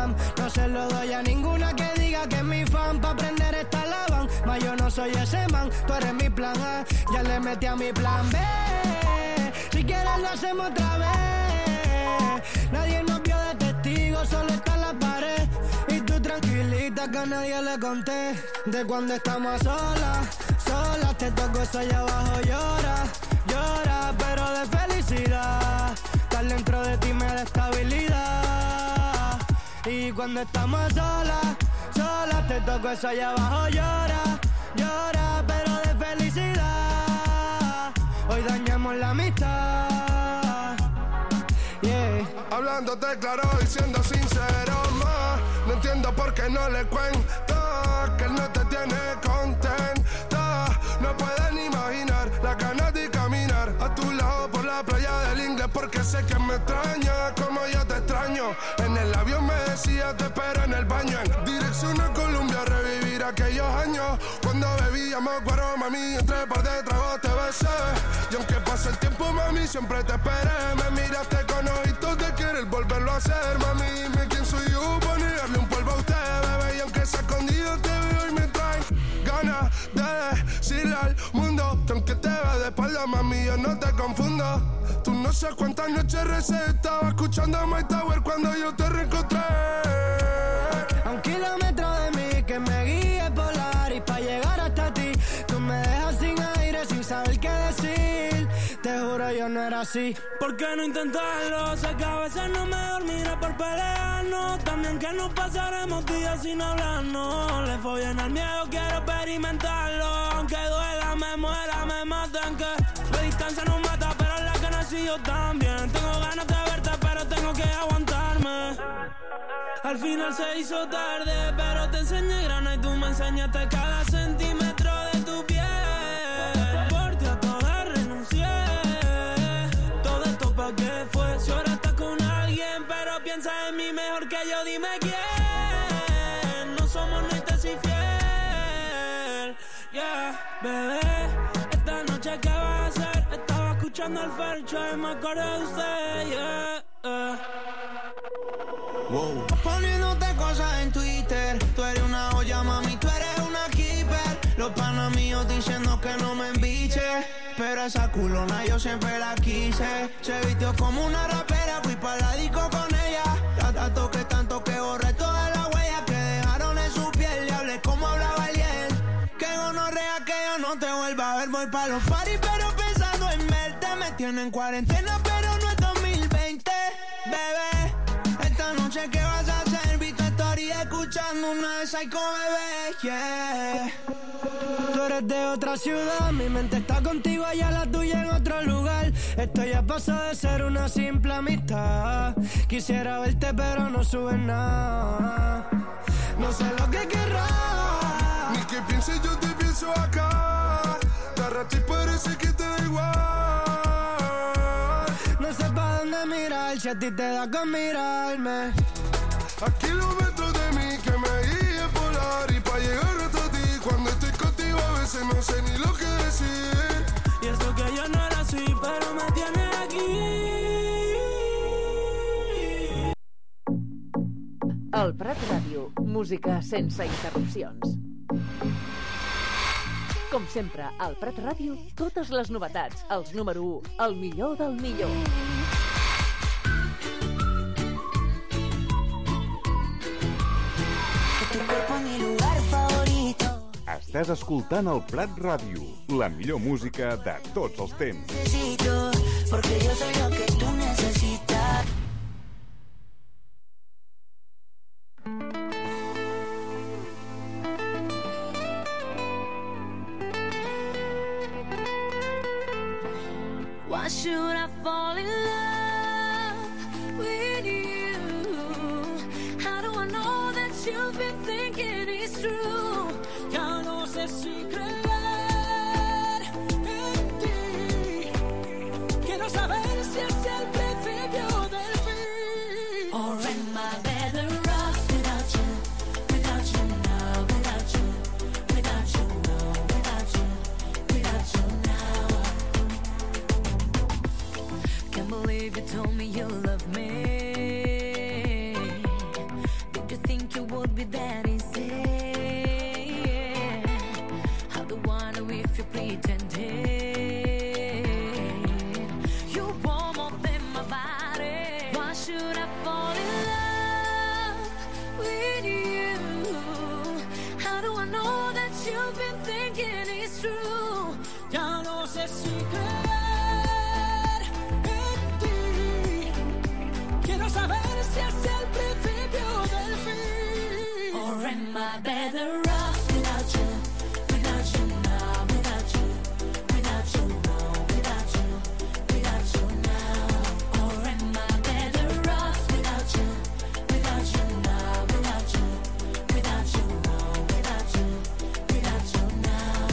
Instagram. No se lo doy a ninguna que diga que es mi fan. Pa' aprender esta lavan, mas yo no soy ese man. Tú eres mi plan A, ya le metí a mi plan B. Si quieres lo hacemos otra vez. Nadie nos vio de testigo, solo está la pared. Y tú tranquilita que a nadie le conté. De cuando estamos a solas, te toco eso allá abajo, llora, pero de felicidad. Estar dentro de ti me da estabilidad. Y cuando estamos a solas, te toco eso allá abajo, llora, pero de felicidad. Hoy dañamos la amistad. Yeah. Hablándote claro y siendo sincero, ma, no entiendo por qué no le cuento que él no te tiene contenta. No puedes ni imaginar la ganas de caminar a tu lado por la playa del inglés, porque sé que me extraña como yo te extraño. En el avión me decía te espero en el baño. En dirección a Colombia, revivir aquellos años cuando bebíamos guaro, mami, entre par de tragos te besé. Y aunque pase el tiempo, mami, siempre te esperé. Me miraste con ojitos de querer volverlo a hacer, mami. Dime quién soy yo para negarle un polvo a usted, bebé. Y aunque sea escondido te veo y me trae ganas de decirle al mundo que aunque te ve de espalda, mami, yo no te confundo. Tú no sabes cuántas noches recé, estaba escuchando a My Tower cuando yo te reencontré. A un kilómetro de mí que me guíe polar, y pa' llegar hasta ti tú me dejas sin aire, sin saber qué decir. Te juro yo no era así. ¿Por qué no intentarlo? Sé que a veces no me dormiré por pelearnos. También que nos pasaremos días sin hablarnos. Le fue bien al miedo, quiero experimentarlo. Aunque duela, me muera, me maten. Que la distancia no mata, pero la que nací yo también. Tengo ganas de verte, pero tengo que aguantarme. Al final se hizo tarde, pero te enseñé grana y tú me enseñaste cada centímetro de tu piel. Por ti a todas renuncié. Todo esto pa' qué fue. Si ahora estás con alguien, pero piensa en mí mejor que yo, dime quién. No somos ni te soy fiel. Yeah, bebé, esta noche qué vas a hacer. Estaba escuchando el Fercho y me acordé de usted. Yeah, wow. Poniéndote cosas en Twitter. Tú eres una olla, mami, tú eres una keeper. Los panas míos diciendo que no me embiche, pero esa culona yo siempre la quise. Se vistió como una rapera, fui pa' la disco con ella. Tanto que borré todas las huellas que dejaron en su piel. Y hablé como hablaba ayer. Que gonorrea que yo no te vuelva a ver. Voy pa' los parties pero pensando en verte. Me tienen en cuarentena pero no es 2020, bebé. Esta noche ¿qué vas a hacer? Vi tu story escuchando una de Psycho, bebé, yeah. Tú eres de otra ciudad, mi mente está contigo, allá la tuya en otro lugar. Esto ya pasó de ser una simple amistad. Quisiera verte pero no subes nada. No sé lo que querrás, ni que pienses, yo te pienso acá. De rato y parece que te da igual. No sé pa' dónde mirar, si a ti te da con mirarme. A kilómetros de mí que me guíe polar, y pa' llegar hasta ti cuando estoy contigo a veces no sé ni lo que decir. y eso que yo no era así, pero me tiene aquí. El Prat Ràdio, música sense interrupcions. Com sempre, al Prat Ràdio, totes les novetats, els número 1, el millor del millor. Estàs escoltant el Prat Ràdio, la millor música de tots els temps. Porque yo soy lo que tú necesitas. Why should I fall in love with you? How do I know that you've been thinking it's true? Ya no sé si creer en ti. Quiero saber si es el principio del fin. Or am I better off without you? Without you, no, without you. Without you, no, without you. Without you now. Can't believe you told me you love me. you've been thinking is true. Ya no sé si creer en ti. Quiero saber si es el principio del fin. Or am I better off without you? Without you now, without you. Without you now, without you. Without you now. Or am I better off without you? Without you now, without you. Without you now, without you. Without you now.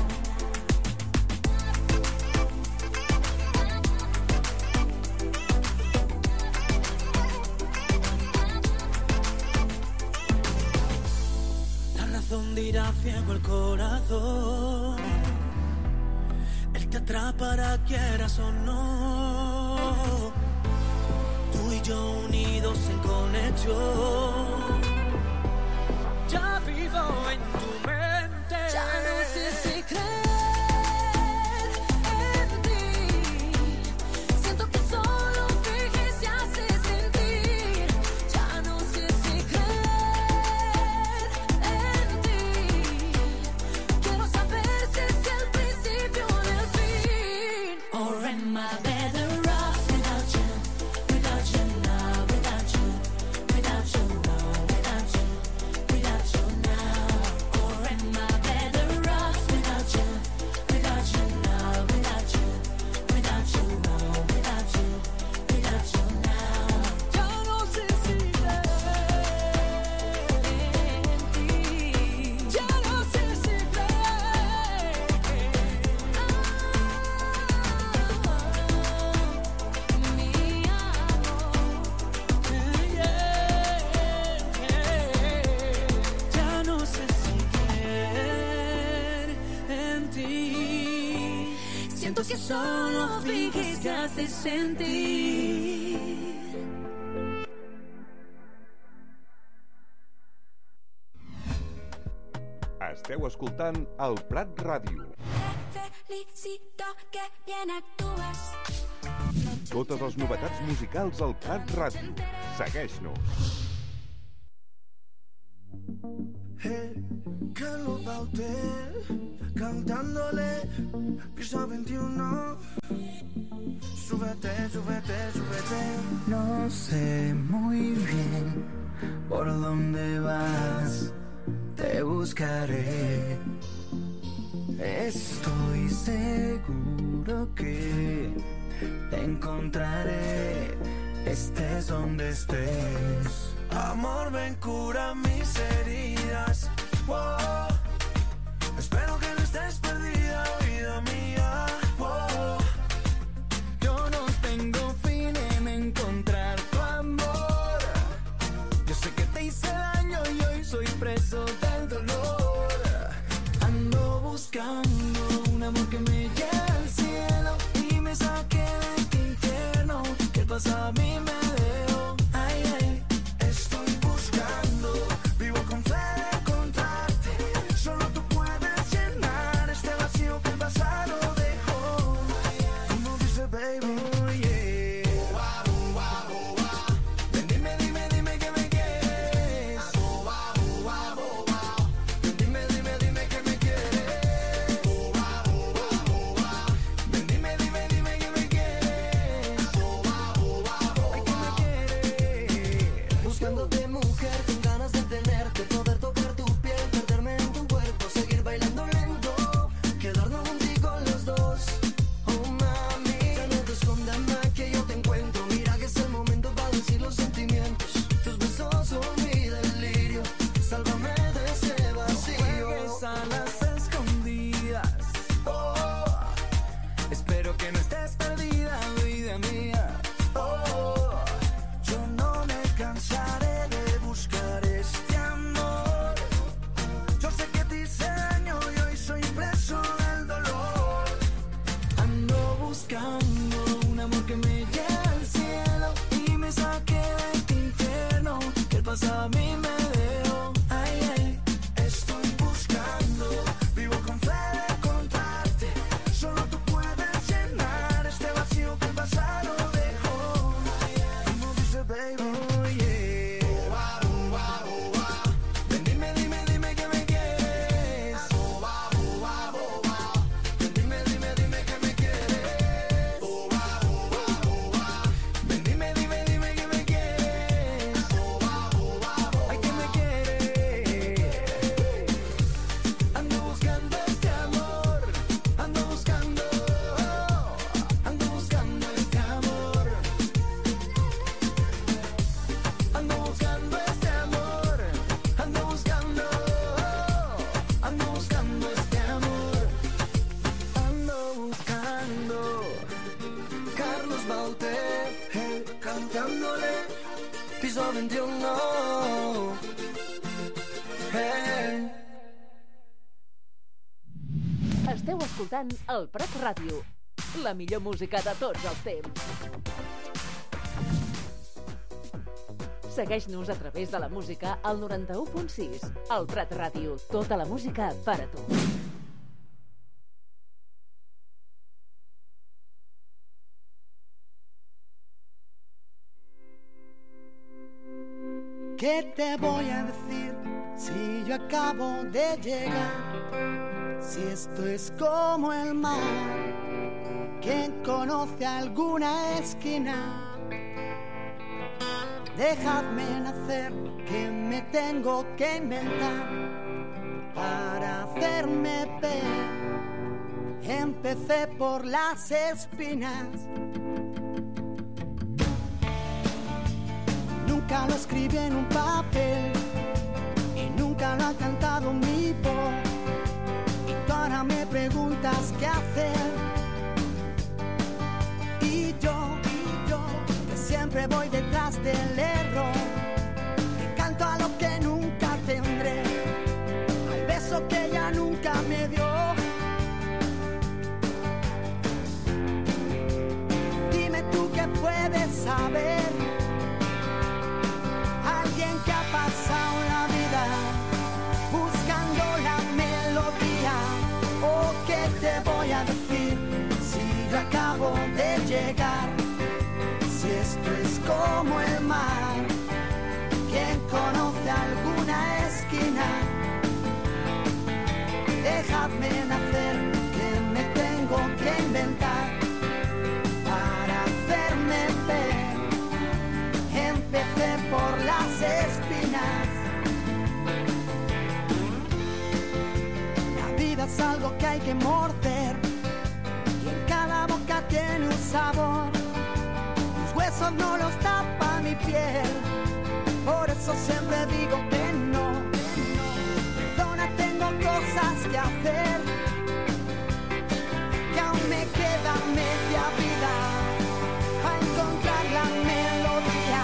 La razón dirá ciego el corazón. Él te atrapará quieras o no. Tú y yo unidos en conexión. Ya vivo en tu mente. Ya no sé si creer en ti. Siento que solo finges y haces sentir. Ya no sé si creer en ti. Quiero saber si es el principio del fin. Or am I better off without you? Without you now, without you. Without you now, without you. Without you now. Or am I better off without you? Without you now, without you. Without you now, without you. Without you now. Ya no sé si creer en ti. Ya no sé si creer. Mi amor. Ya no sé si creer en ti. Siento que solo finges y haces sentir. Esteu escoltant el Prat Ràdio. Felicito que bien actúas. Totes les novetats musicals al Prat Ràdio. Segueix-nos. Carlos Baute cantándole piso 21. Súbete, súbete, súbete. No sé muy bien por dónde vas, te buscaré. Estoy seguro que te encontraré, estés donde estés. Amor, ven, cura mis heridas. Wow. Espero que no estés perdida, vida mía. Wow. Yo no tengo fin en encontrar tu amor. Yo sé que te hice daño y hoy soy preso del dolor. Ando buscando un amor que me lleve al cielo y me saque de este infierno que el pasado a mí me dejó. Ay, ay, estoy buscando, vivo con fe de encontrarte. Solo tú puedes llenar este vacío que el pasado dejó. Como dice baby, oh yeah. Ven, dime, dime, dime que me quieres. Ven, dime, dime, dime que me quieres. Ven, dime, dime, dime que me quieres. Ay, que me quieres. Buscándote, mujer, con ganas de tenerte, poder tocar tu piel, perderme en tu cuerpo, seguir bailando lento, quedarnos contigo los dos. Oh mami, ya no te escondas más que yo te encuentro. Mira que es el momento para decir los sentimientos. Tus besos son mi delirio, sálvame de ese vacío. No juegues a las escondidas. Oh, espero que no estés perdida, vida mía. Oh, yo no me cansaré de buscar este amor. Yo sé que te hice daño y hoy soy preso del dolor. Ando buscando un amor que me lleve al cielo y me saque de este infierno que el pasado a mí me dejó. Ay, ay, estoy buscando, vivo con fe de encontrarte. Solo tú puedes llenar este vacío que el pasado dejó. Como dice baby, oh yeah. Ven, dime, dime, dime que me quieres. escoltant el Prat Ràdio, la millor música de tots els temps. Segueix-nos a través de la música al 91.6. El Prat Ràdio, tota la música per a tu. ¿Qué te voy a decir si yo acabo de llegar? Si esto es como el mar, ¿quién conoce alguna esquina? Dejadme nacer, que me tengo que inventar para hacerme ver. Empecé por las espinas. Nunca lo escribí en un papel y nunca lo ha cantado mi voz. Y tú ahora me preguntas qué hacer. Y yo, que siempre voy detrás del error, que canto a lo que nunca tendré, al beso que ella nunca me dio. Dime tú qué puedes saber. Alguien que ha pasado la vida buscando la melodía. ¿O qué te voy a decir si yo acabo de llegar? Si esto es como el mar, ¿quién conoce alguna esquina? Dejadme nacer, que me tengo que inventar para hacerme ver. Empecé por las espinas. La vida es algo que hay que morder y en cada boca tiene un sabor. Tus huesos no los tapa mi piel, por eso siempre digo que no. Perdona, tengo cosas que hacer, que aún me queda media vida a encontrar la melodía.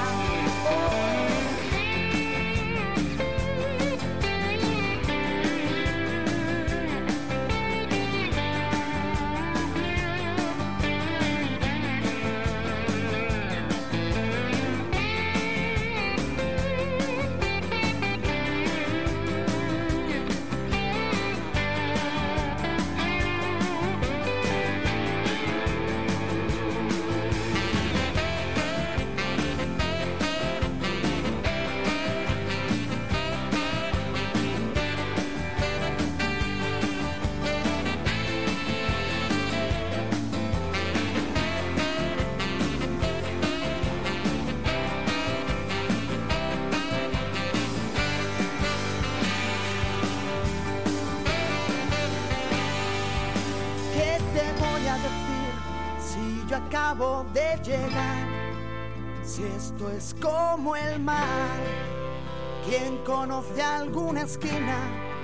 Acabo de llegar. Si esto es como el mar, ¿quién conoce alguna esquina?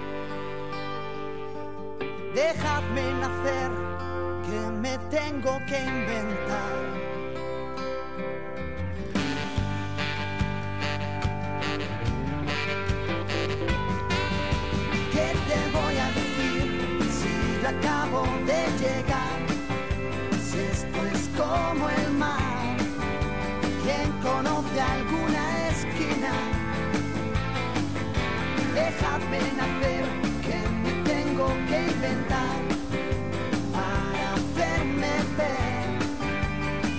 Dejadme nacer, que me tengo que inventar. ¿Qué te voy a decir si yo acabo de llegar? Esto es como el mar, ¿quién conoce alguna esquina? Dejadme nacer, que me tengo que inventar para hacerme ver.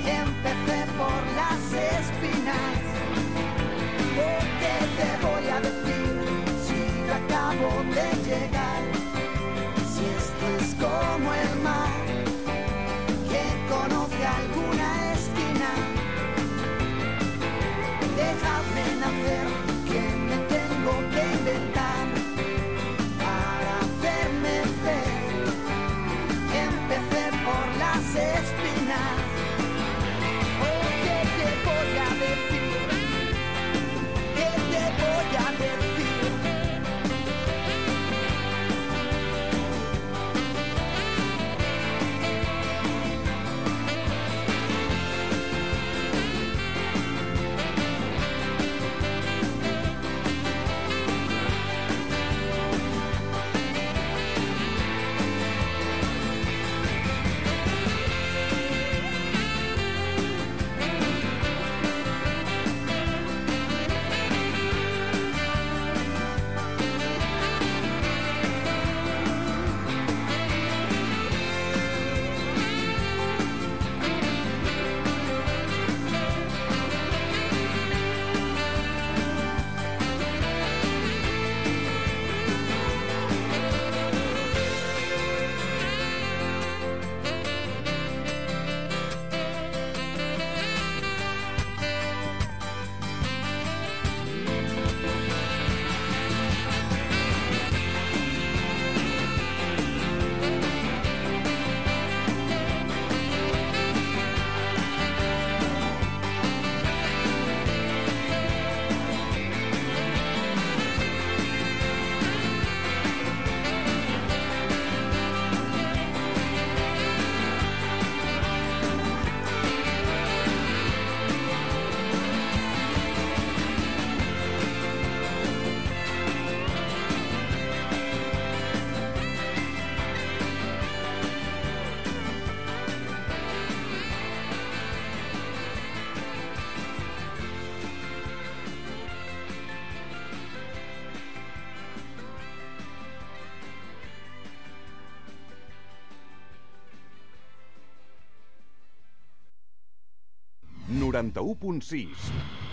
91.6.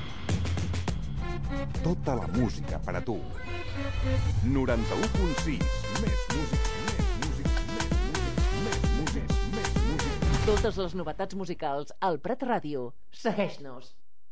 Tota la música per a tu. 91.6. Més música, més música, més música, més música. Totes les novetats musicals al Prat Ràdio. Segueix-nos.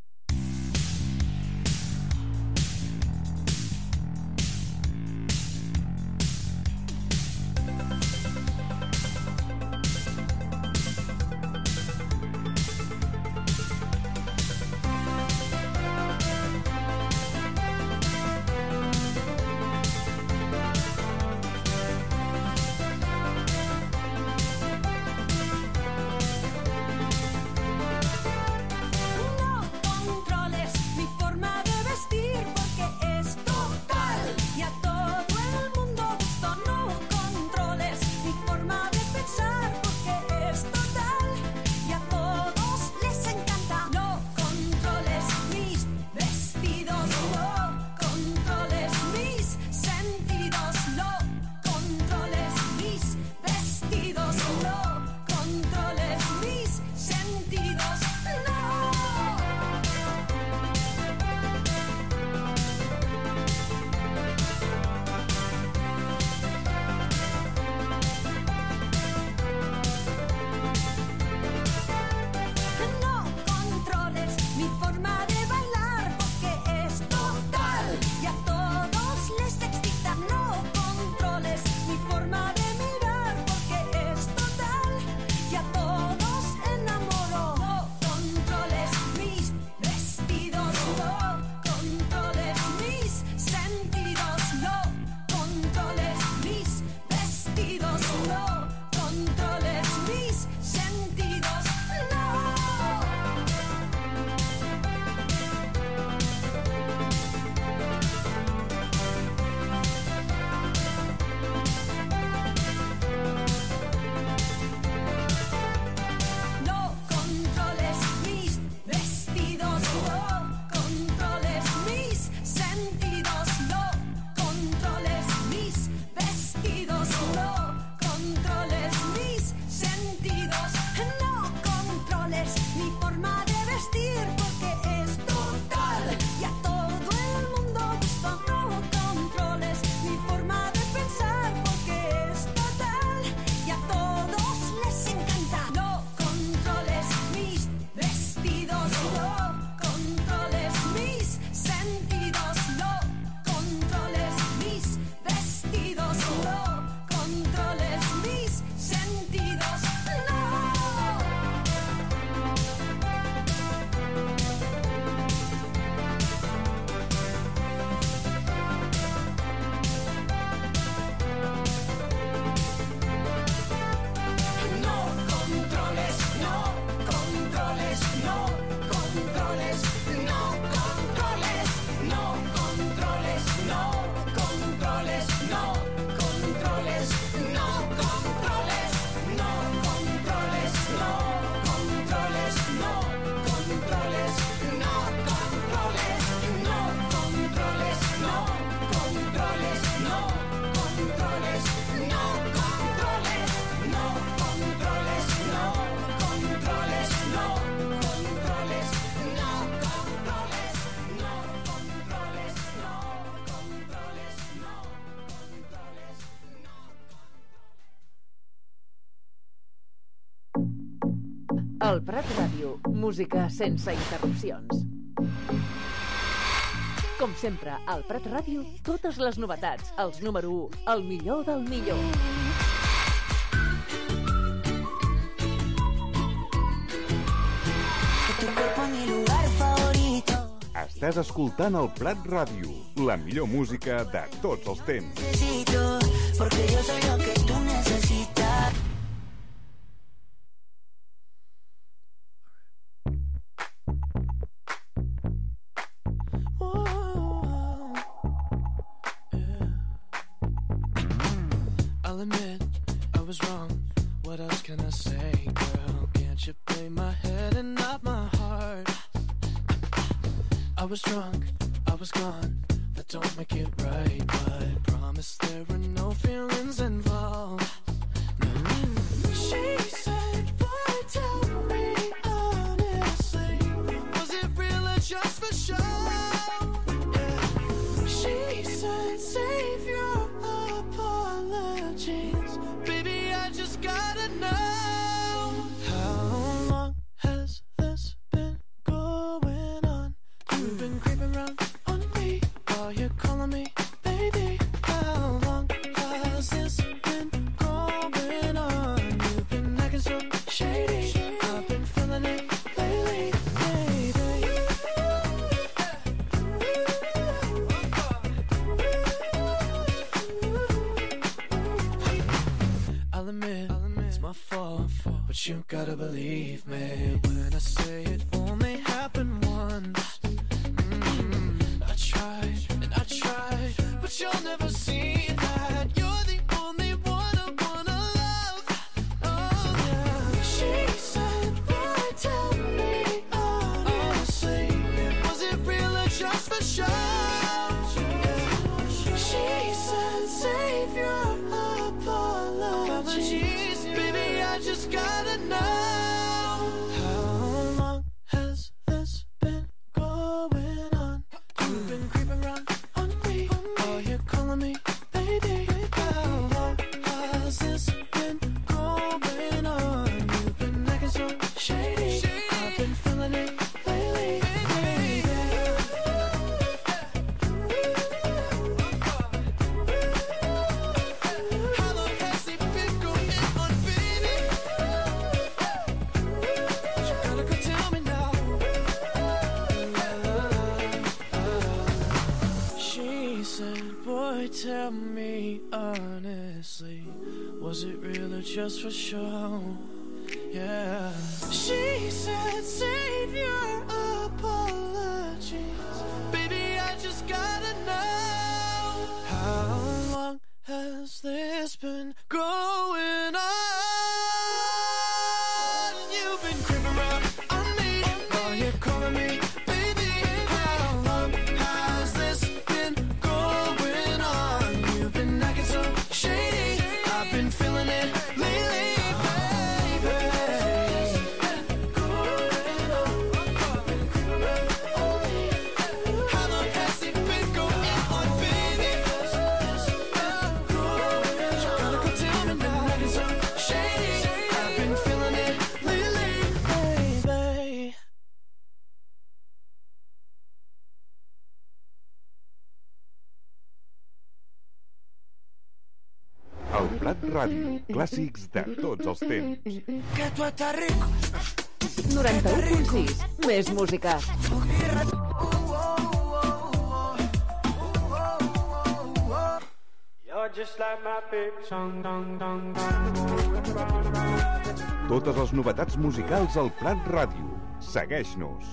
El Prat Ràdio, música sense interrupcions. Com sempre, al Prat Ràdio, totes les novetats, els número 1, el millor del millor. Estàs escoltant el Prat Ràdio, la millor música de tots els temps. Porque yo soy lo que tú necesitas. I'll admit I was wrong. What else can I say, girl? Can't you play my head and not my heart? I was drunk, I was gone. That don't make it right, but promise there were no feelings involved. No. She said, boy, tell me honestly, She said, save your apologies. Baby, I just gotta know. How long has this been going on? You've been creeping around on me while you're calling me baby. How long has this been going on? You've been acting so shady. I've been feeling it lately, baby. I'll admit it's my fault, but you gotta believe me when I say it only happened once. I tried, but you'll never see that. You're the only one I wanna love. Oh yeah. She said, boy, tell me honestly, was it real or just for show? She said, save your apologies. Baby, I just gotta know. How long has this been going on? You've been creeping around on me while you're calling me baby. How long has this been going on? You've been acting so shady. I've been feeling it lately, baby. How long has it been going on, baby? You gotta go tell me now. She said, boy, tell me honestly, was it real or just for show? Yeah. She said, save your apologies. Baby, I just gotta know. How long has this been going on? You've been creeping around on me while you're calling me baby. How long has this been going on? You've been acting so shady. I've been feeling it lately, baby. How long has it been going on, baby? You gotta go tell me now. Acting so shady. I've been feeling it lately, baby. El Prat Ràdio, clàssics de tots els temps. Que tú estás rico. 91.6, més música. You're just like my baby song, dong, dong, dong. Totes les novetats musicals al Prat Ràdio. Segueix-nos.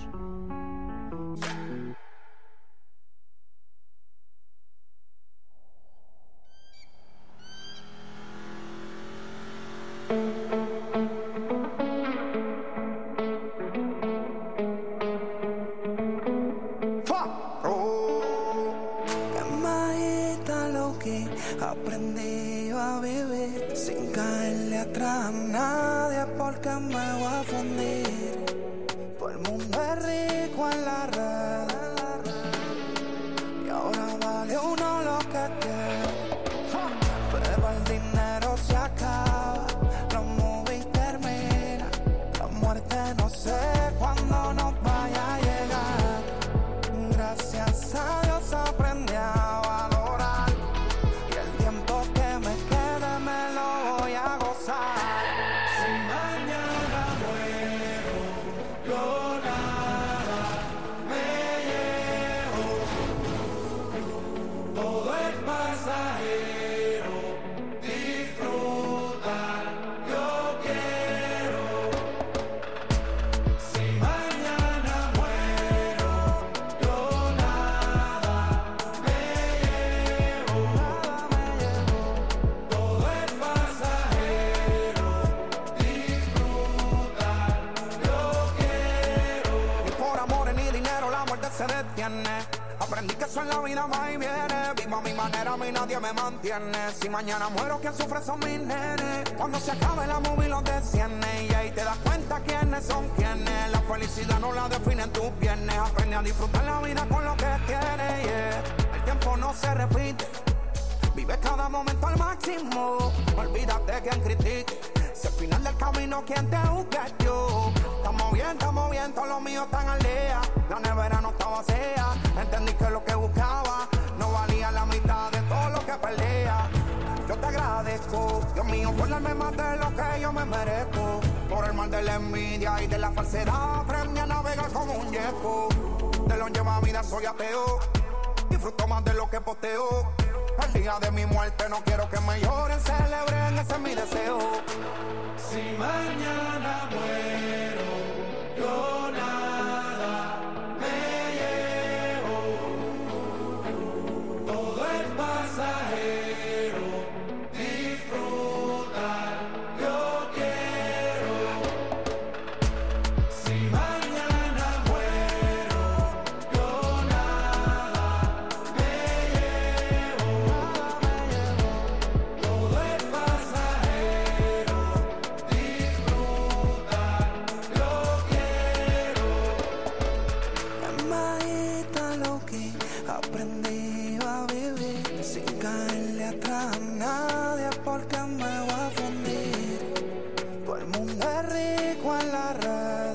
Llamadita loca, aprendí yo a vivir sin caerle atrás a nadie porque me voy a fundir. Todo el mundo es rico en la red y ahora vale uno lo que tiene. Pero el dinero se acaba, los movies terminan, la muerte no sé cuándo nos vaya a llegar. Gracias a Dios aprendí a valorar y el tiempo que me quede me lo voy a gozar. Si mañana muero, yo nada me llevo. Todo es pasajero, disfrutar yo quiero. Si mañana muero, yo nada me llevo. Todo es pasajero, disfrutar yo quiero. Ni por amor ni dinero la muerte se detiene. Aprendí que eso en la vida va y viene. Vivo a mi manera, a mí nadie me mantiene. Si mañana muero, quien sufre son mis nenes. Cuando se acabe la movie los desciende y ahí te das cuenta quiénes son quienes. La felicidad no la definen tus viernes. Aprende a disfrutar la vida con lo que tienes, yeah. El tiempo no se repite. Vive cada momento al máximo. Olvídate quien critique. Si al final del camino quien te juzgue yo. Estamos bien, todos los míos están al día. La nevera no está vacía. Entendí que lo que buscaba no valía la mitad de todo lo que perdía. Yo te agradezco, Dios mío, por darme más de lo que yo me merezco. Por el mal de la envidia y de la falsedad aprendí a navegar como un yeco. De lo lleva vida soy ateo. Disfruto más de lo que posteo. El día de mi muerte no quiero que me lloren, celebren, ese es mi deseo. Si mañana muero, yo nada me llevo. Todo es pasajero, disfrutar yo quiero. Si mañana muero, yo nada me llevo. Todo es pasajero, disfrutar yo quiero. En bajita lo que aprendí a vivir sin caerle atrás a nadie porque me voy a fundir. Todo el mundo es rico en la red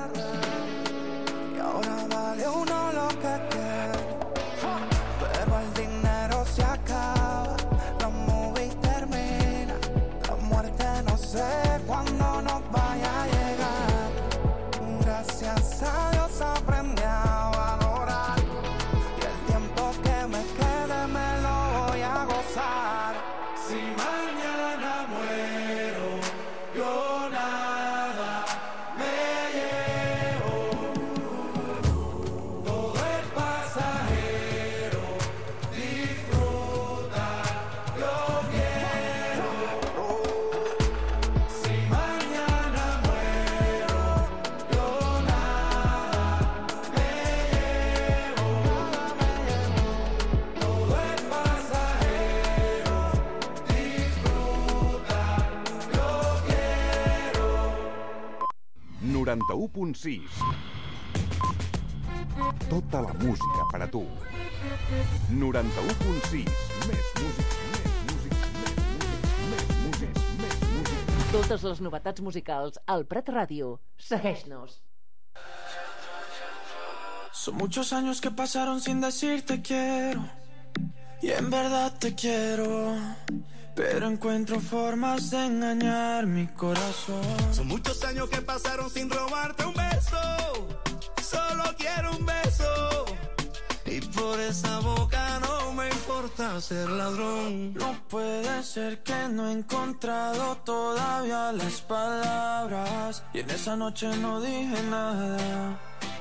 y ahora vale uno lo que quiere. Pero el dinero se acaba, la movie termina, la muerte no sé cuándo nos vaya a llegar. Gracias a Dios aprendí a valorar y el tiempo que me quede me lo voy a gozar. Si mañana muero, yo nada me llevo. Todo es pasajero, disfrutar yo quiero. Si mañana muero, yo nada me llevo. Todo es pasajero, disfrutar yo quiero. 91.6. Tota la música per a tu. 91.6. Més música, més música, més música, més música. Totes les novetats musicals al Prat Ràdio. Segueix-nos. Son muchos años que pasaron sin decirte quiero. Y en verdad te quiero. Pero encuentro formas de engañar mi corazón. Son muchos años que pasaron sin robarte un beso. Solo quiero un beso. Y por esa boca no me importa ser ladrón. No puede ser que no he encontrado todavía las palabras. Y en esa noche no dije nada.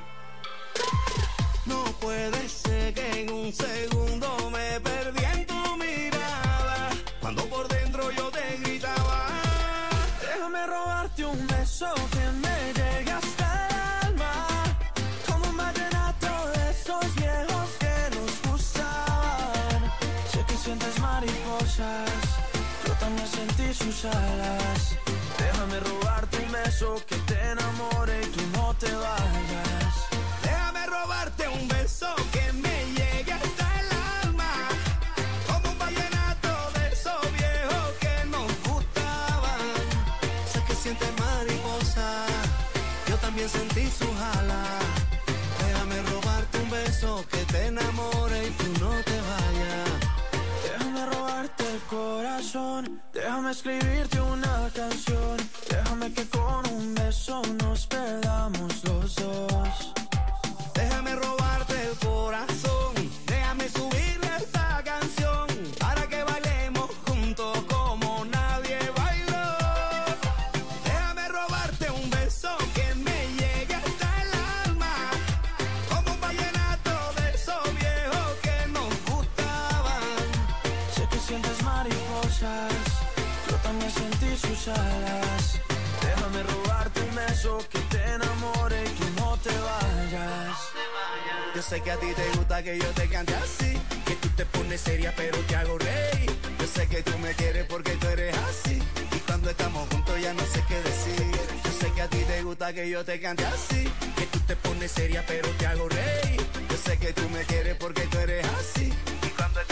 No puede ser que en un segundo me perdí en tu mirada. Cuando por dentro yo te gritaba. Déjame robarte un beso que me llegue hasta el alma. Como un vallenato de esos viejos que nos gustaban. Sé que sientes mariposas, yo también sentí sus alas. Déjame robarte un beso que te enamore y tú no te vayas. Déjame robarte un beso que me llegue hasta el alma. Como un vallenato de esos viejos que nos gustaban. Sé que sientes mariposa, yo también sentí sus alas. Déjame robarte un beso que te enamore y tú no te vayas. Déjame robarte el corazón, déjame escribirte una canción. Déjame que con un beso nos perdamos los dos. Déjame robarte el corazón, déjame subirle esta canción para que bailemos juntos como nadie bailó. Déjame robarte un beso que me llegue hasta el alma, como un vallenato de esos viejos que nos gustaban. Sé que sientes mariposas, yo también sentí sus alas. Déjame robarte un beso que te enamore y tú no te vayas. Yo sé que a ti te gusta que yo te cante así, que tú te pones seria pero te hago reír. Yo sé que tú me quieres porque tú eres así, y cuando estamos juntos ya no sé qué decir. Yo sé que a ti te gusta que yo te cante así, que tú te pones seria pero te hago reír. Yo sé que tú me quieres porque tú eres así, y cuando estamos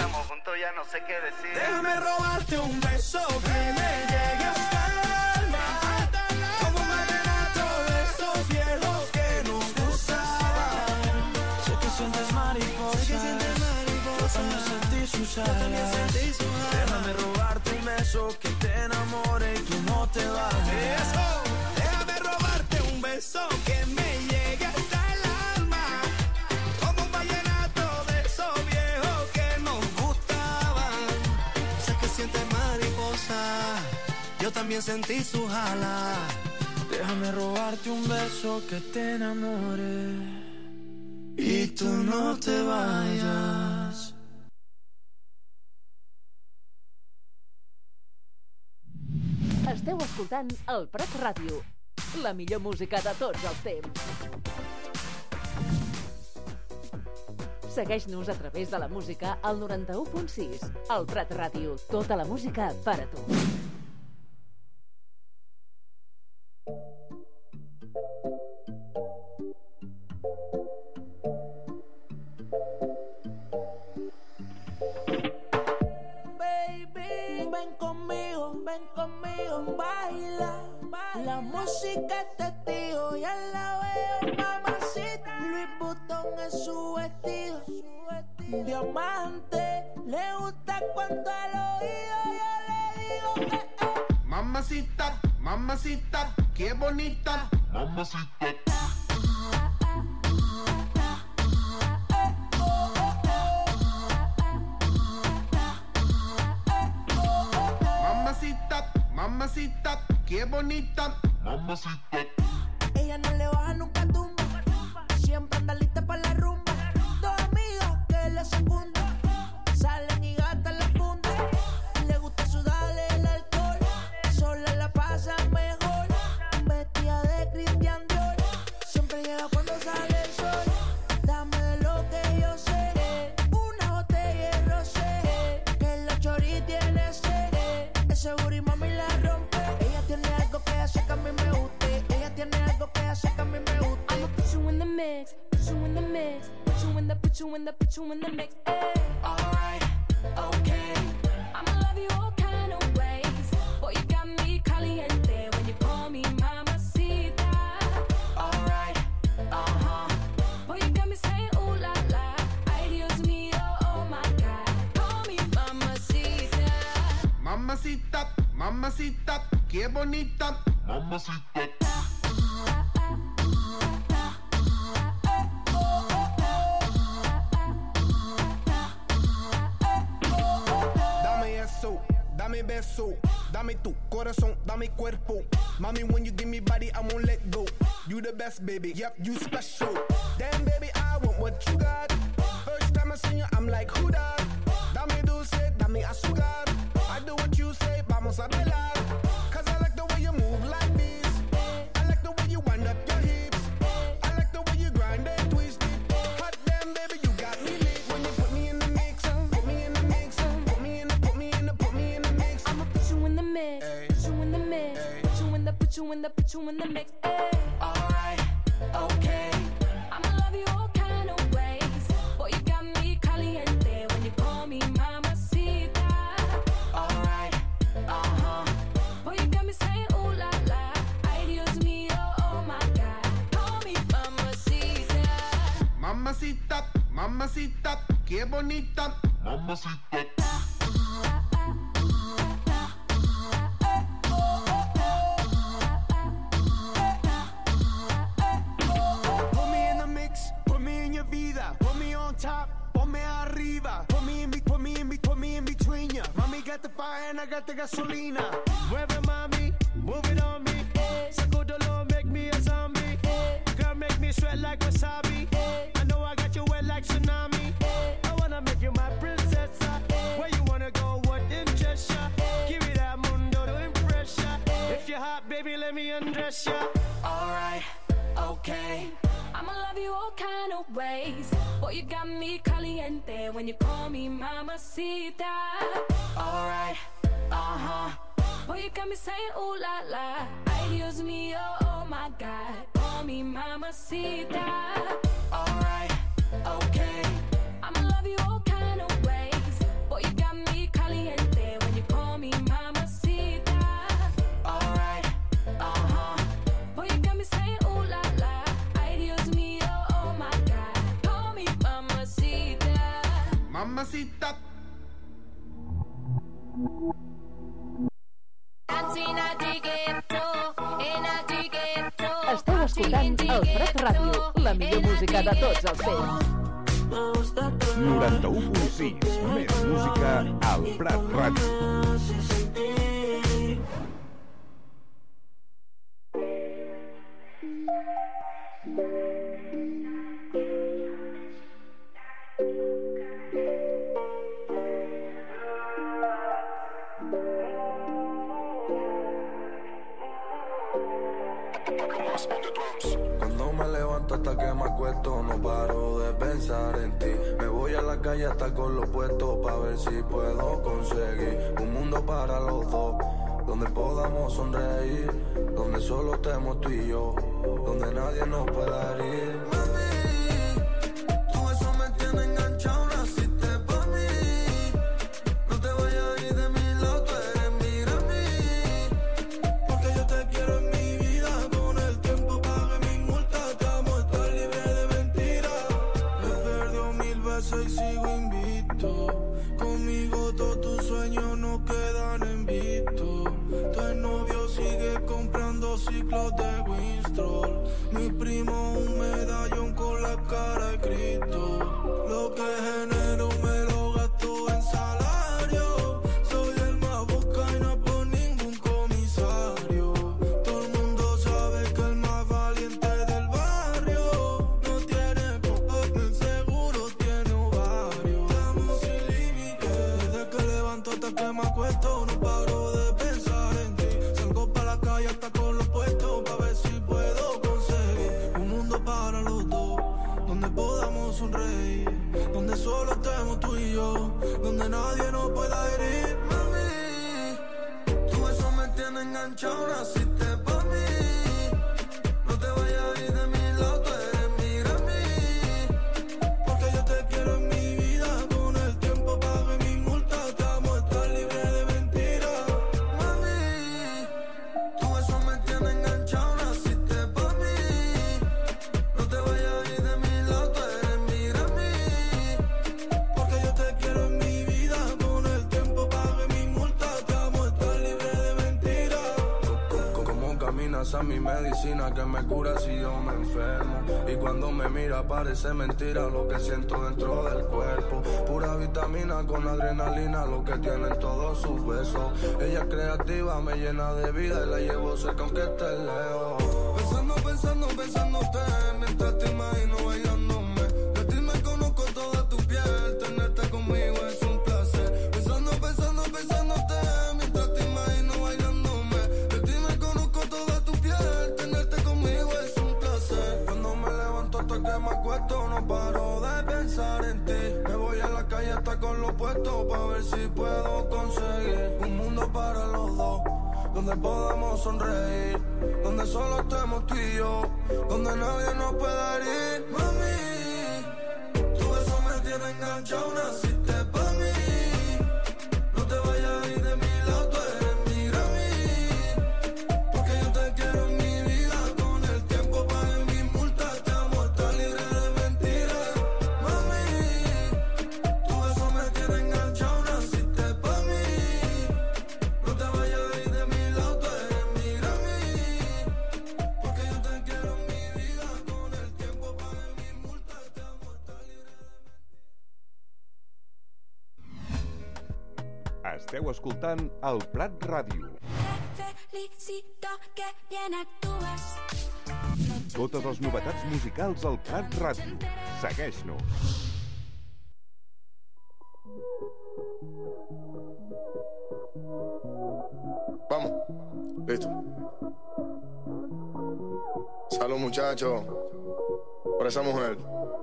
ya no sé qué decir. Déjame robarte un beso que me llegue hasta el alma, como un vallenato de esos viejos que nos gustaban. Sé que sientes mariposas, yo también sentí sus alas. Déjame robarte un beso que te enamore y tú no te vayas. Déjame robarte un beso que me llegue hasta el alma, como un vallenato de esos viejos que nos gustaban. Sé que sientes mariposa, yo también sentí sus alas. Déjame robarte un beso que te enamore y tú no te vayas. Esteu escoltant el Prat Ràdio, la millor música de tots els temps. Segueix-nos a través de la música al 91.6. El Prat Ràdio, tota la música per a tu. Conmigo, baila. La música es testigo, ya la veo, mamacita. Louis Vuitton es su vestido, diamante. Le gusta cuando al oído yo le digo Mamacita, mamacita, qué bonita. Mamacita. Mamacita, qué bonita. Mamacita. Ella no le baja nunca tumba, siempre anda lista para la rumba. Dos amigas que le secundan, salen y gastan la funda. Le gusta sudarle el alcohol, sola la pasa mejor. Vestida de Christian Dior, siempre llega cuando sale el sol. Dame de lo que yo sé, una botella de rosé, que la chori tiene sed. Ese booty mami la rompe. Ella tiene algo que hace que a mí me guste. Ella tiene algo que hace que a mí me guste. I'ma put you in the mix, put you in the mix, put you in the, put you in the, put you in the mix. Alright, okay. I'ma love you all kind of ways. Boy, you got me caliente when you call me mamacita. Alright, boy, you got me saying ooh la la. Ay, Dios mío, oh my God. Call me mamacita. Mamacita, mamacita, qué bonita. Mamacita. Dame eso, dame beso, dame tu corazón, dame cuerpo. Mami, when you give me body, I won't let go. You the best, baby, yep, you special. Damn, baby, I want what you got. First time I see you, I'm like, who that? Dame dulce, dame azúcar. I do what you say, vamos a bailar. Cause I like the way you move like this. I like the way you wind up your hips. I like the way you grind and twist it. Hot damn, baby, you got me lit. When you put me in the mix, put me in the mix, put me in the, put me in the, put me in the mix. I'ma put you in the mix, put you in the mix, put you in the, put you in the, put you in the mix. Alright, okay. I'ma love you all kind of ways. Boy, you got me caliente when you call me mamacita. Alright, boy, you got me saying ooh la la. Ay, Dios mío, oh my God. Call me mamacita. Mamacita, mamacita, qué bonita. Mamacita. Put me in the mix, put me in your vida. Put me on top, ponme arriba. Put me in between ya. Mami got the fire and I got the gasolina. Mueve mami, move it on me. Sacudolo, make me a zombie. Girl, make me sweat like wasabi. I know I got you wet like tsunami. I wanna make you my princess. Where you wanna go, what interests ya? Give me that mundo to impress ya. If you're hot, baby, let me undress ya. Alright, okay. I'ma love you all kind of ways. Boy, you got me caliente when you call me mamacita. Alright, boy, you got me saying ooh la la. Ay, Dios mío, oh my God. Call me mamacita. Alright, okay. I'ma love you all kind of ways. Boy, you got me Esteu escoltant el Prat Ràdio, la millor música de tots els temps. 91.6, més música al Prat Ràdio. Cuando me levanto hasta que me acuesto, no paro de pensar en ti. Me voy a la calle hasta con los puestos pa' ver si puedo conseguir un mundo para los dos, donde podamos sonreír, donde solo estemos tú y yo, donde nadie nos pueda herir. Mami, tú eso me tiene enganchado, naciste pa' mí. No te vayas a ir de mi lado, tú eres mi Grammy, porque yo te quiero en mi vida. Con el tiempo pague mi multa, te amo, estar libre de mentiras. Me perdió 1000 veces y sigo invicto. Conmigo todos tus sueños no quedan en visto. Tu novio sigue comprando ciclos de Winstrol. Mi primo un medallón con la cara de Cristo. Lo que genero me lo gasto en salario. Soy el más busca y no por ningún comisario. Todo el mundo sabe que el más valiente del barrio no tiene cojones, seguro tiene ovario. Estamos sin límite. Desde que levanto hasta que me acuesto, no paro de pensar en ti. Salgo pa' la calle hasta con los puestos pa' ver si puedo conseguir un mundo para los dos, donde podamos sonreír, donde solo estemos tú y yo, donde nadie nos pueda herir. Mami, tú eso me tiene enganchado, naciste pa' mí. No te vayas a ir de mi lado, tú eres mi Grammy, porque yo te quiero en mi vida. Con el tiempo pague mi multa, te amo, estar libre de mentiras. Mami, tú eso me tiene enganchado, naciste pa' mí. No te vayas a ir de mi lado, tú eres mi Grammy, porque yo te quiero en mi vida. Con el tiempo pague mi multa, te amo, estar libre de mentiras. Como caminas a mi medicina que me cura si yo me enfermo. Y cuando me mira parece mentira lo que siento dentro del cuerpo. Pura vitamina con adrenalina, lo que tienen todos sus besos. Ella es creativa, me llena de vida y la llevo cerca aunque esté lejos. Pensándote, mientras te imagino bailándome. De ti me conozco toda tu piel, tenerte conmigo es un placer. Pensándote, mientras te imagino bailándome. De ti me conozco toda tu piel, tenerte conmigo es un placer. Cuando me levanto hasta que me acuesto, no paro de pensar en ti. Me voy a la calle hasta con los puestos pa' ver si puedo conseguir un mundo para los dos, donde podamos sonreír, donde solo estemos tú y yo, donde nadie nos pueda herir. Mami, tú eso me tiene enganchado, naciste pa' mí. No te vayas a ir de mi lado, tú eres mi Grammy, porque yo te quiero en mi vida. Con el tiempo pague mi multa, te amo, estar libre de mentiras. Mami, tú eso me tiene enganchado, naciste pa' mí. No te vayas a ir de mi lado, tú eres mi Grammy, porque yo te quiero en mi vida. Con el tiempo pague mi multa, te amo, estar libre de mentiras. Esteu escoltant el Prat Ràdio. Felicito que bien actúas. Totes les novetats musicals al Prat Ràdio. Segueix-nos. Vamos, listo. Salud, muchachos, por esa mujer.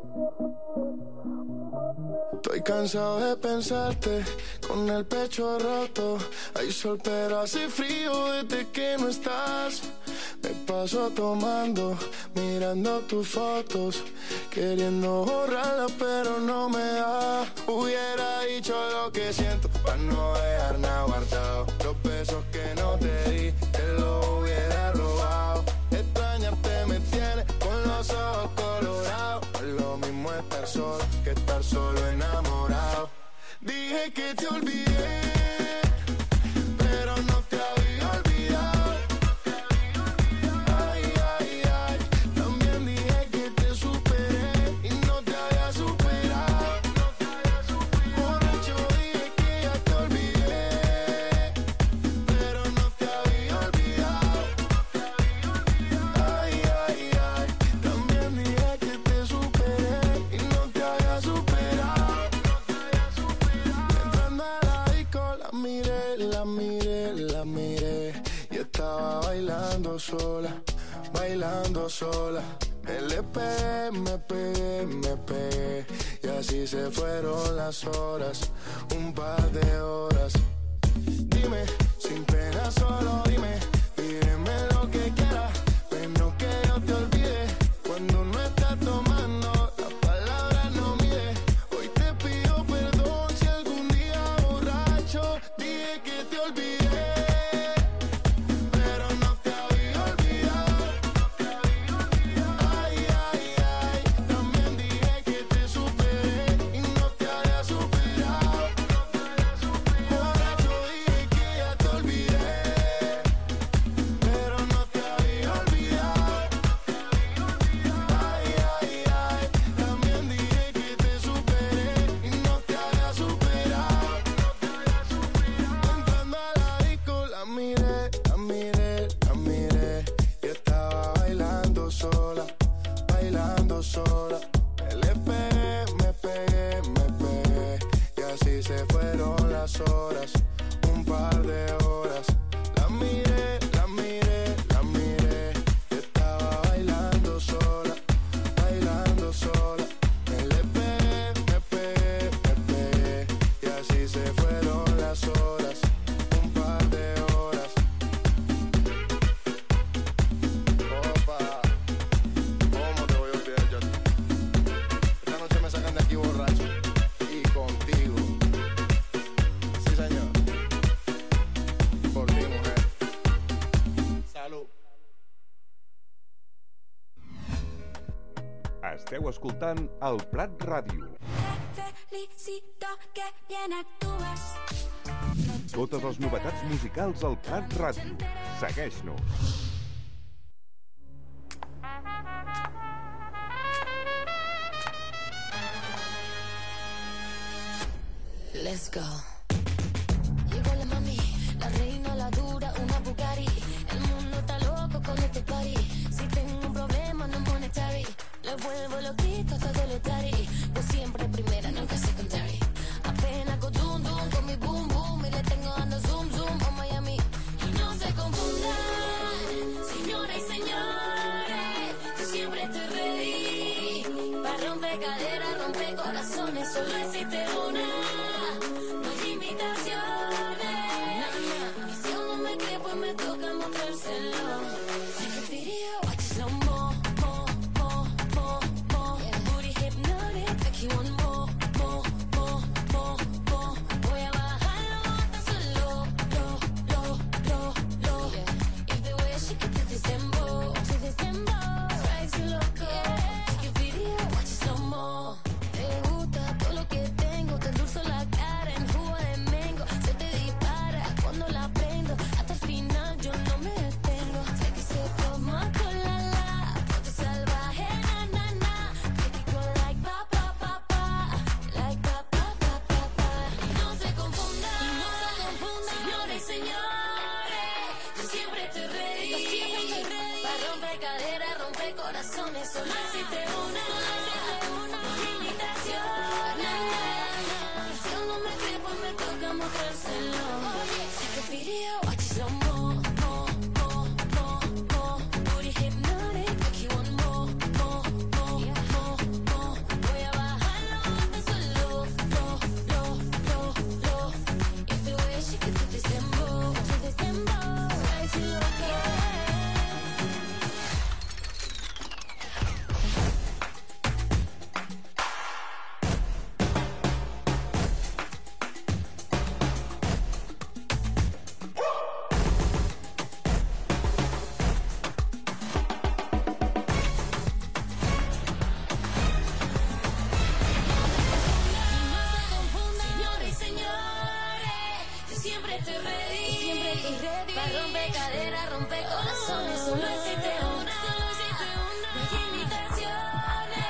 Estoy cansado de pensarte con el pecho roto. Hay sol pero hace frío desde que no estás. Me paso tomando, mirando tus fotos, queriendo borrarlas pero no me da. Hubiera dicho lo que siento para no dejar nada guardado. Los besos que no te di, te los hubiera robado. Extrañarte me tiene con los ojos colorados. Es lo mismo estar solo que estar solo enamorado. Dije que te olvidé, bailando sola, bailando sola. Le pegué, me pegué, me pegué. Y así se fueron las horas, un par de horas. Dime, sin pena solo dime, pídeme lo que quieras, pero que yo te olvide. Cuando no estás tomando, las palabras no mide. Hoy te pido perdón si algún día borracho dije que te olvidé, pero no te había olvidado. Ay, ay, ay, también dije que te superé y no te había superado. Borracho dije que ya te olvidé, pero no te había olvidado. Ay, ay, ay, también dije que te superé y no te había superado. Entrando a la disco la miré, la miré, la miré. Y estaba bailando sola, bailando sola. Le pegué, me pegué, me pegué. Y así se fueron las horas, un par de horas. La miré, la miré, la miré. Y estaba bailando sola, bailando sola. Le pegué, me pegué, me pegué. Y así se fueron las horas, un par de horas. Opa, ¿cómo te voy a olvidar yo? Esta noche me sacan de aquí borracho y contigo. Sí, señor. Por ti, mujer. Salud. Esteu escoltant el Prat Ràdio. Felicito que bien actúas. Totes les novetats musicals al Prat Ràdio. Segueix-nos. Let's go. Llegó la mami, la reina, la dura, una Bugatti. El mundo está loco con este party. Si tengo un problema no monetary, le vuelvo loquito todo lo tari. Pues siempre primera, nunca secondary. Apenas con dum dum, con mi boom boom. Y le tengo dando zoom zoom a Miami. Y no se confundan, señoras y señores, yo siempre estoy ready. Para romper caderas, romper corazones, solo existe una. No hay imitaciones. Y si aún no me cree, pues me toca mostrárselo. Take a video, watch it slow mo, mo, mo, mo, mo. Booty hypnotic, make you want more, more, more, more, more. Voy a bajarlo hasta solo, lo. If the way she can do this dembow, drives you loco. Take a video, watch it slow mo. Te gusta todo lo que tengo, te endulzo la cara en jugo de mango. Se te dispara cuando la prendo, hasta el final yo no me detengo. Take a sip of my colada, ponte salvaje, na na na. Make it go like pa pa pa pa, like pa pa pa pa pa. Y no se confundan, señores y señores, yo siempre estoy ready. Para romper caderas, romper corazones, solo existe una. No hay imitaciones. Y si aún no me cree, pues me toca mostrárselo. Take a video, watch it slow mo, mo, mo, mo, mo. Booty hypnotic, make you want more, more, more, more, more. Voy a bajarlo hasta solo, lo. If the way she can do this dembow, drives you loco. Señores y señores, yo siempre estoy ready. Para romper caderas, romper corazones, solo existe una. No hay imitaciones.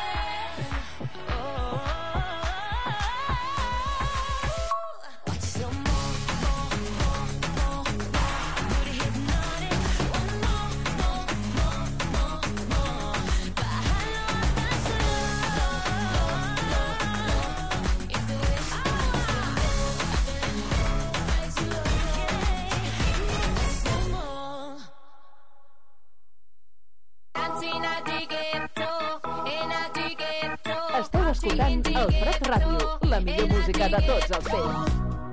Watch it slow mo, mo, mo, mo, mo. Booty hypnotic, one more, more, more, more, more. Bájalo hasta solo, lo. If the way she drives you loco. Slow mo. escoltant el Prat Ràdio, la millor música de tots els temps.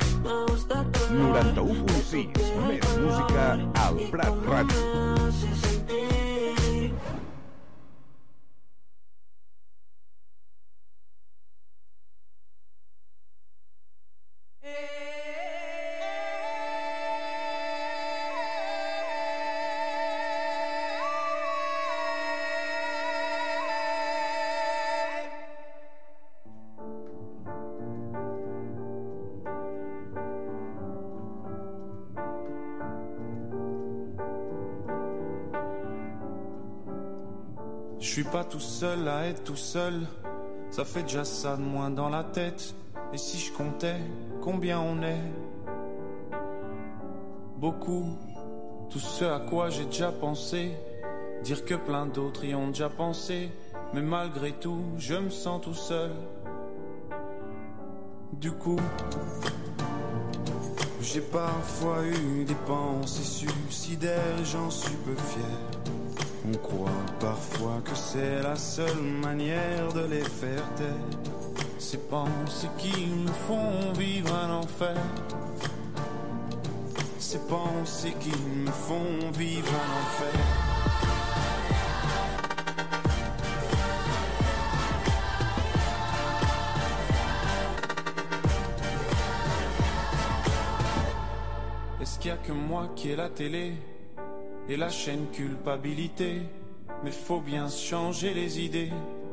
91.6, més música al Prat Ràdio. Je suis pas tout seul à être tout seul, ça fait déjà ça de moins dans la tête. Et si je comptais combien on est? Beaucoup, tout ce à quoi j'ai déjà pensé, dire que plein d'autres y ont déjà pensé. Mais malgré tout, je me sens tout seul. Du coup, j'ai parfois eu des pensées suicidaires et j'en suis peu fier. On croit parfois que c'est la seule manière de les faire taire. Ces pensées qui me font vivre un enfer. Ces pensées qui me font vivre un enfer. Est-ce qu'il y a que moi qui ai la télé et la chaîne culpabilité? Mais faut bien se changer les idées.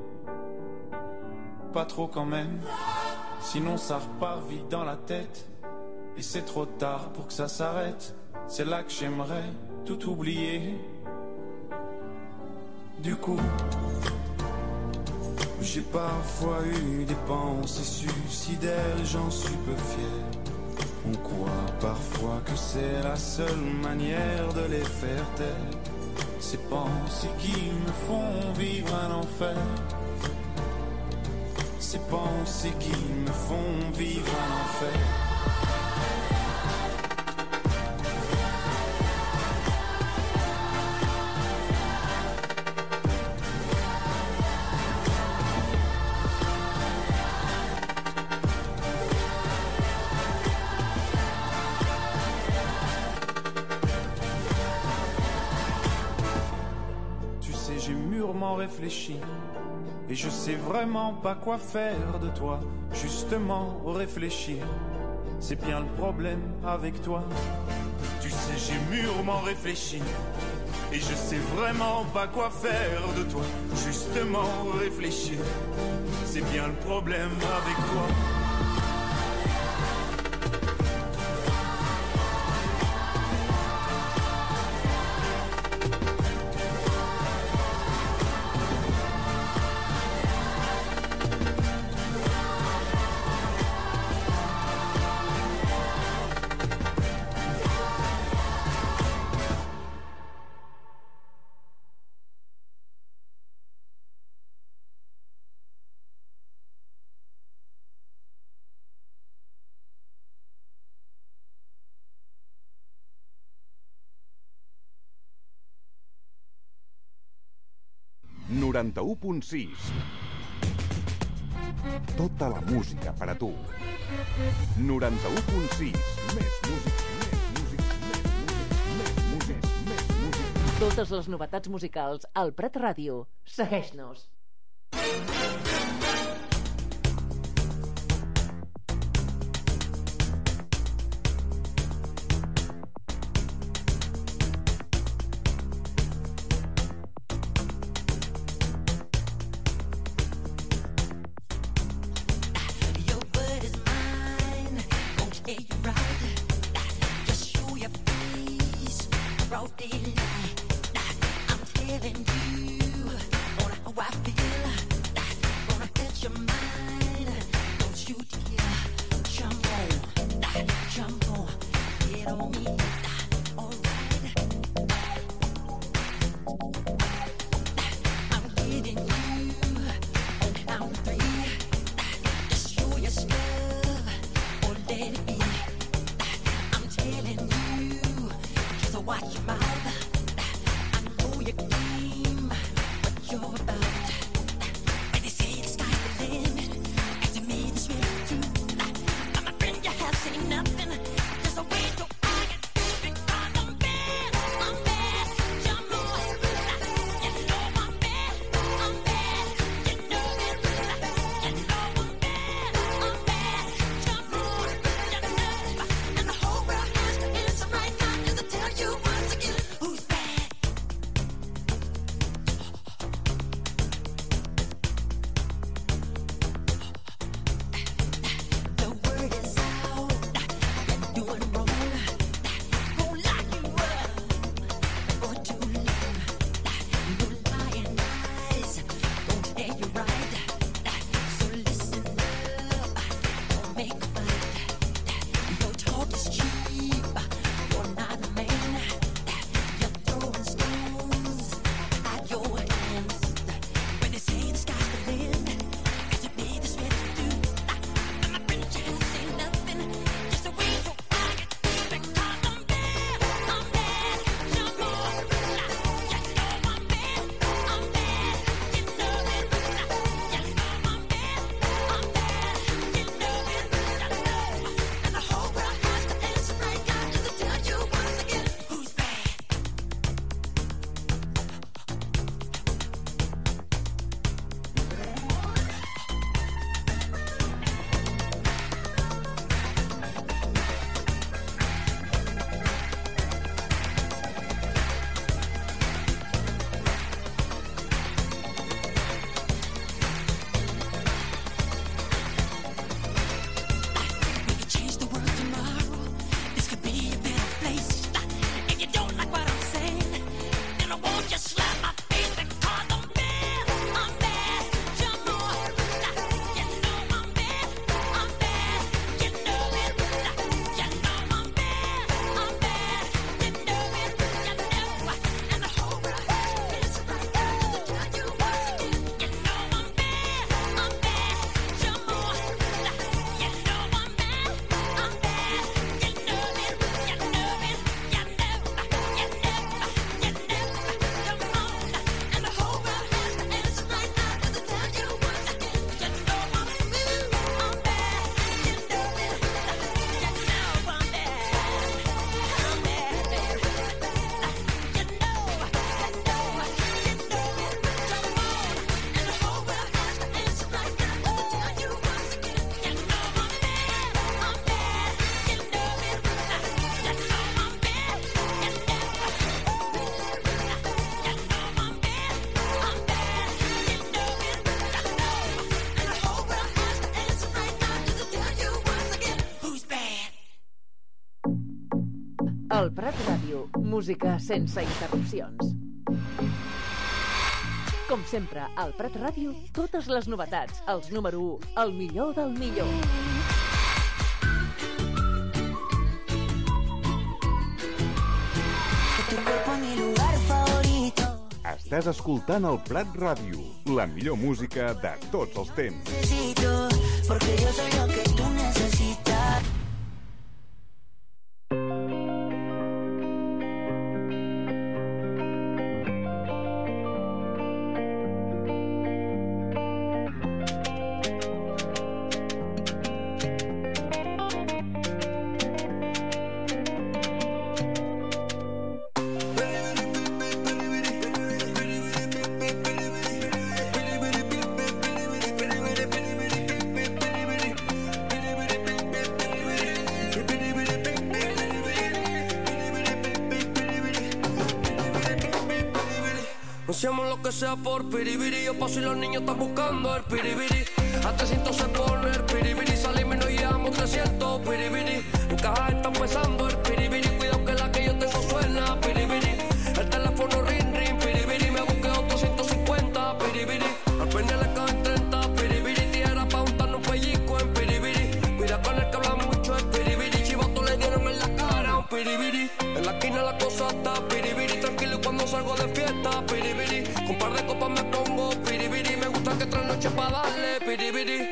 Pas trop quand même, sinon ça repart vite dans la tête. Et c'est trop tard pour que ça s'arrête. C'est là que j'aimerais tout oublier. Du coup, j'ai parfois eu des pensées suicidaires et j'en suis peu fier. On croit parfois que c'est la seule manière de les faire taire. Ces pensées qui me font vivre un enfer. Ces pensées qui me font vivre un enfer. Réfléchi et je sais vraiment pas quoi faire de toi. Justement réfléchir, c'est bien le problème avec toi. Tu sais j'ai mûrement réfléchi et je sais vraiment pas quoi faire de toi. Justement réfléchir, c'est bien le problème avec toi. Tota la música per a tu. 91.6. Més música, més música, més música, més música. Totes les novetats musicals al Prat Ràdio. Segueix-nos. You're about, and they say the sky's the limit. El Prat Ràdio, música sense interrupcions. Com sempre, al Prat Ràdio, totes les novetats, els número 1, el millor del millor. Estàs escoltant el Prat Ràdio, la millor música de tots els temps. Porque yo soy lo que tú necesitas. Hacemos lo que sea por piribiri. Yo paso y los niños están buscando el piribiri. A 300 se pone el piribiri. Salimos y nos llevamos 300 piribiri. En caja está pesando el piribiri. Cuidado que la que yo tengo suena piribiri. El teléfono ring ring piribiri. Me busqué otros 150 piribiri. Al pene le caen 30 piribiri. Tijera pa' untarnos un pellizco en piribiri. Cuida con el que habla mucho el piribiri. Chivato le dieron en la cara un piribiri. En la esquina la cosa está piribiri. Tranquilo y cuando salgo de fiesta piribiri. Con par de copas me pongo piribiri. Me gusta que tras noche pa' darle piribiri.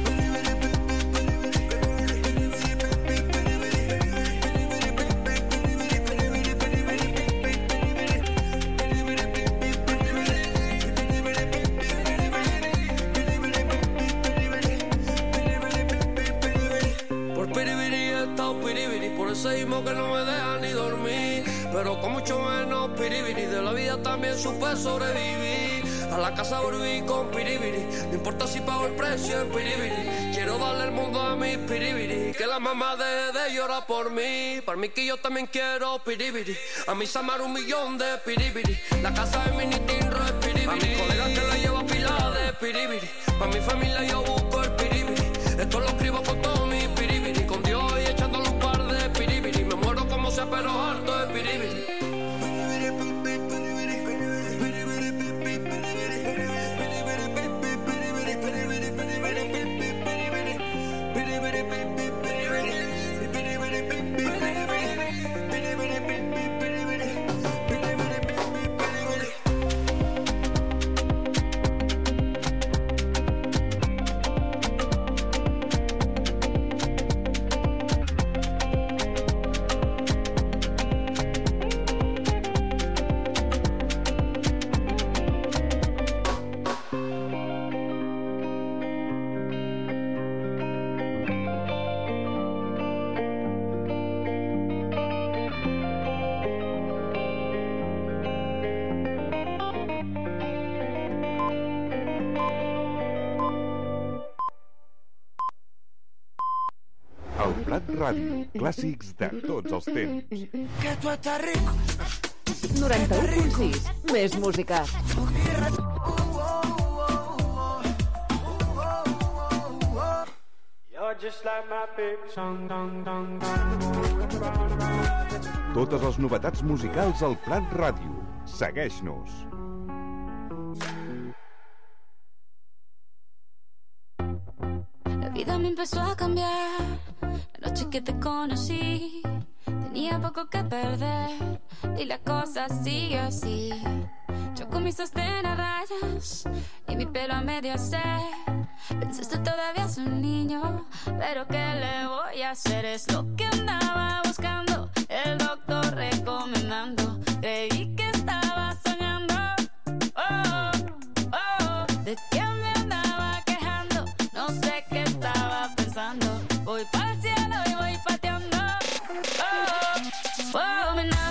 Por piribiri he estado piribiri. Por ese mismo que no me deja ni dormir. Pero con mucho menos piribiri. De la vida también supe sobrevivir. A la casa volví con piribiri. No importa si pago el precio en piribiri. Quiero darle el mundo a mis piribiri. Que la mamá deje de llorar por mí. Para mí que yo también quiero piribiri. A mi Samar 1 millón de piribiri. La casa de mini tinro es piribiri. A mis colegas que la llevo pila de piribiri. Para mi familia yo busco el piribiri. Esto lo escribo con todo mi piribiri. Con Dios y echándole un par de piribiri. Me muero como sea pero harto de piribiri. El Prat Ràdio, clàssics de tots els temps. Que tu estàs rico. 91.6, més música. Totes les novetats musicals al Prat Ràdio. Segueix-nos. La vida me empezó a cambiar la noche que te conocí. Tenía poco que perder y la cosa sigue así. Yo con mi sostén a rayas y mi pelo a medio hacer. Pensaste todavía es un niño, pero ¿qué le voy a hacer? Es lo que andaba buscando, el doctor recomendando. Creí que estaba soñando. Oh, oh, ¿de qué me andaba quejando? No sé qué estaba pensando. Voy para el cielo y voy pateando. Oh, oh, me